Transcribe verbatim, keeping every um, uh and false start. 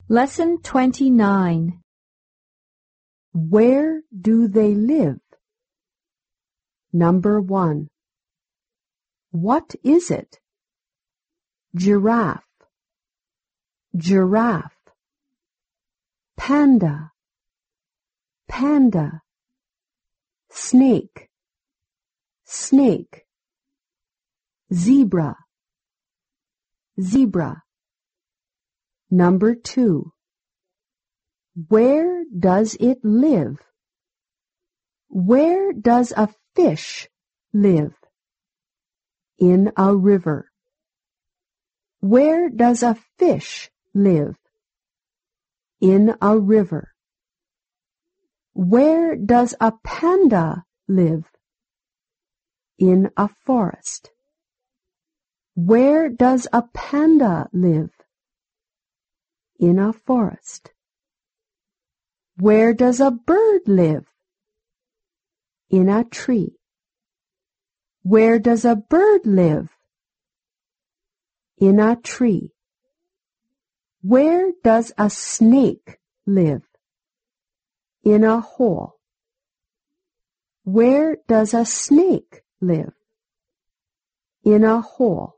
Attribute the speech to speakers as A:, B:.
A: Lesson twenty-nine.
B: Where do they live? Number one. What is it? Giraffe, giraffe. Panda, panda. Snake, snake. Zebra, zebra. Number two. Where does it live? Where does a fish live? In a river. Where does a fish live? In a river. Where does a panda live? In a forest. Where does a panda live? In a forest. Where does a bird live? In a tree. Where does a bird live? In a tree. Where does a snake live? In a hole. Where does a snake live? In a hole.